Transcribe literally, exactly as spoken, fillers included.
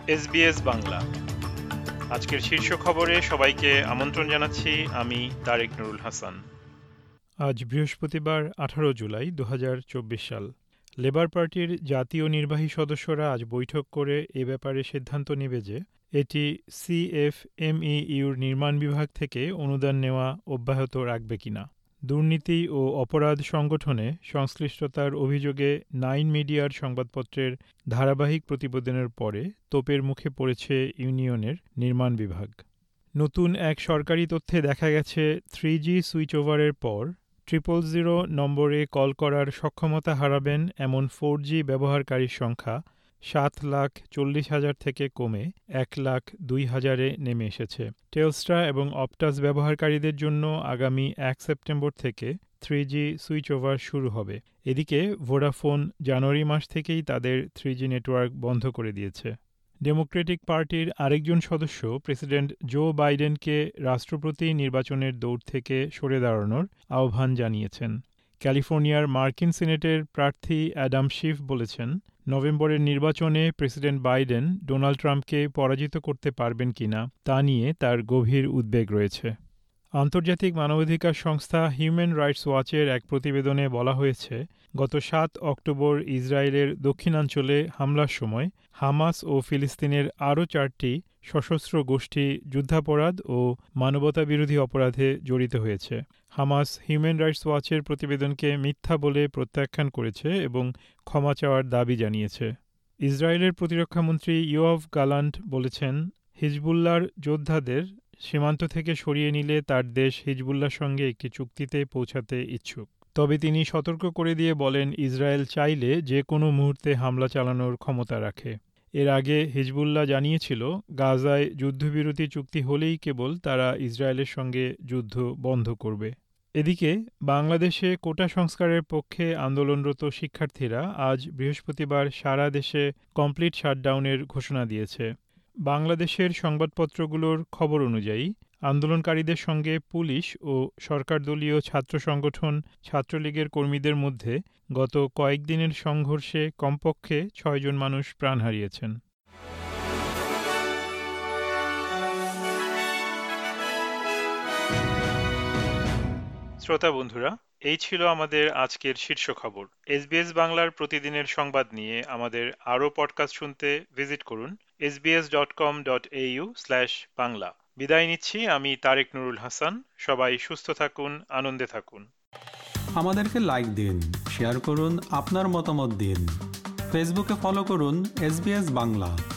SBS Bangla. আজকের শীর্ষ খবরে সবাইকে আমন্ত্রণ জানাচ্ছি। আমি তারেক নুরুল হাসান। আজ বৃহস্পতিবার আঠারো জুলাই দু হাজার চব্বিশ সাল। লেবার পার্টির জাতীয় নির্বাহী সদস্যরা আজ বৈঠক করে এ ব্যাপারে সিদ্ধান্ত নেবে যে এটি সিএফএমইউর নির্মাণ বিভাগ থেকে অনুদান নেওয়া অব্যাহত রাখবে কিনা। দুর্নীতি ও অপরাধ সংগঠনে সংশ্লিষ্টতার অভিযোগে নাইন মিডিয়ার সংবাদপত্রের ধারাবাহিক প্রতিবেদনের পরে তোপের মুখে পড়েছে ইউনিয়নের নির্মাণ বিভাগ। নতুন এক সরকারি তথ্যে দেখা গেছে থ্রি জি সুইচ ওভারের পর ট্রিপল জিরো নম্বরে কল করার সক্ষমতা হারাবেন এমন ফোর জি ব্যবহারকারীর সংখ্যা সাত লাখ চল্লিশ হাজার থেকে কমে এক লাখ দুই হাজারে নেমে এসেছে। টেলস্ট্রা এবং অপটাস ব্যবহারকারীদের জন্য আগামী এক সেপ্টেম্বর থেকে থ্রি জি সুইচ ওভার শুরু হবে। এদিকে ভোডাফোন জানুয়ারি মাস থেকেই তাদের থ্রি জি নেটওয়ার্ক বন্ধ করে দিয়েছে। ডেমোক্রেটিক পার্টির আরেকজন সদস্য প্রেসিডেন্ট জো বাইডেনকে রাষ্ট্রপতি নির্বাচনের দৌড় থেকে সরে দাঁড়ানোর আহ্বান জানিয়েছেন। ক্যালিফোর্নিয়ার মার্কিন সিনেটের প্রার্থী অ্যাডাম শিফ বলেছেন, নভেম্বরের নির্বাচনে প্রেসিডেন্ট বাইডেন ডোনাল্ড ট্রাম্পকে পরাজিত করতে পারবেন কিনা তা নিয়ে তার গভীর উদ্বেগ রয়েছে। আন্তর্জাতিক মানবাধিকার সংস্থা হিউম্যান রাইটস ওয়াচের এক প্রতিবেদনে বলা হয়েছে, গত সাত অক্টোবর ইসরায়েলের দক্ষিণাঞ্চলে হামলার সময় হামাস ও ফিলিস্তিনের আরও চারটি সশস্ত্র গোষ্ঠী যুদ্ধাপরাধ ও মানবতাবিরোধী অপরাধে জড়িত হয়েছে। হামাস হিউম্যান রাইটস ওয়াচের প্রতিবেদনকে মিথ্যা বলে প্রত্যাখ্যান করেছে এবং ক্ষমা চাওয়ার দাবি জানিয়েছে। ইসরায়েলের প্রতিরক্ষামন্ত্রী ইয়োয়াভ গালান্ট বলেছেন, হিজবুল্লাহর যোদ্ধাদের সীমান্ত থেকে সরিয়ে নিলে তার দেশ হিজবুল্লাহর সঙ্গে একটি চুক্তিতে পৌঁছাতে ইচ্ছুক। তবে তিনি সতর্ক করে দিয়ে বলেন, ইসরায়েল চাইলে যে কোনো মুহূর্তে হামলা চালানোর ক্ষমতা রাখে। এর আগে হিজবুল্লাহ জানিয়েছিল, গাজায় যুদ্ধবিরতি চুক্তি হলেই কেবল তারা ইসরায়েলের সঙ্গে যুদ্ধ বন্ধ করবে। এদিকে বাংলাদেশে কোটা সংস্কারের পক্ষে আন্দোলনরত শিক্ষার্থীরা আজ বৃহস্পতিবার সারা দেশে কমপ্লিট শাটডাউনের ঘোষণা দিয়েছে। বাংলাদেশের সংবাদপত্রগুলোর খবর অনুযায়ী আন্দোলনকারীদের সঙ্গে পুলিশ ও সরকারদলীয় ছাত্র সংগঠন ছাত্রলীগের কর্মীদের মধ্যে গত কয়েকদিনের সংঘর্ষে কমপক্ষে ছয়জন মানুষ প্রাণ হারিয়েছেন। শ্রোতা বন্ধুরা, এই ছিল আমাদের আজকের শীর্ষ খবর। এসবিএস বাংলার প্রতিদিনের সংবাদ নিয়ে আমাদের আরও পডকাস্ট শুনতে ভিজিট করুন S B S dot com dot A U slash Bangla. বিদায় নিচ্ছি, আমি তারেক নুরুল হাসান। সবাই সুস্থ থাকুন, আনন্দে থাকুন। আমাদেরকে লাইক দিন, শেয়ার করুন, আপনার মতামত দিন। ফেসবুকে ফলো করুন এসবিএস বাংলা।